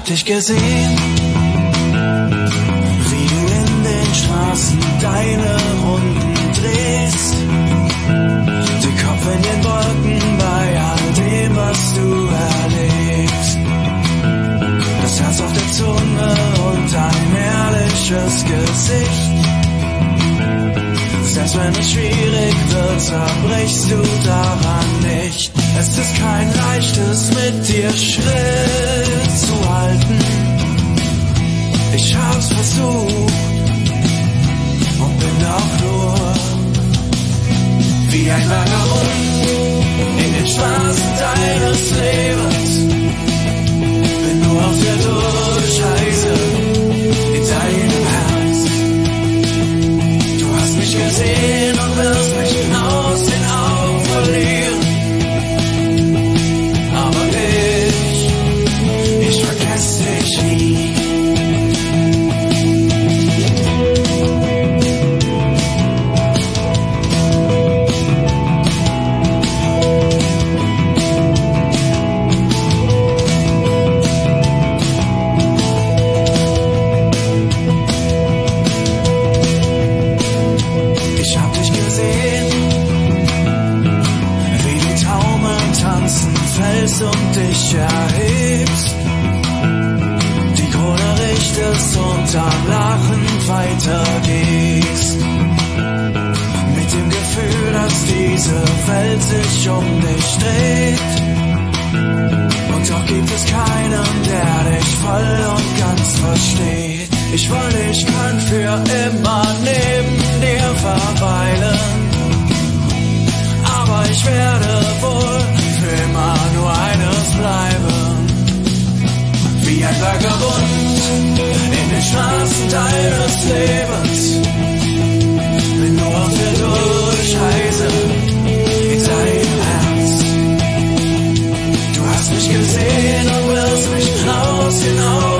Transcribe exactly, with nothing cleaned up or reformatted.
dich gesehen, wie du in den Straßen deine Runden drehst, den Kopf in den Wolken bei all dem, was du erlebst. Das Herz auf der Zunge und ein ehrliches Gesicht. Selbst wenn es schwierig wird, zerbrichst du daran nicht. Es ist kein leichtes, mit dir Schritt zu halten. Ich hab's versucht und bin doch nur wie ein Vagabund in den Straßen deines Lebens. Bin nur auf der Durchreise in deinem Herz. Du hast mich gesehen und wirst mich aus den Augen verlieren. Aber ich, ich vergesse dich nie. Und dich erhebst, die Krone richtest und am Lachen weitergehst. Mit dem Gefühl, dass diese Welt sich um dich dreht. Und doch gibt es keinen, der dich voll und ganz versteht. Ich wollte, ich kann für immer neben dir verweilen, aber ich werde wohl für immer nur eines bleiben. Wie ein Vagabund in den Straßen deines Lebens. Bin nur auf der Durchreise in dein Herz. Du hast mich gesehen und wirst mich aus den Augen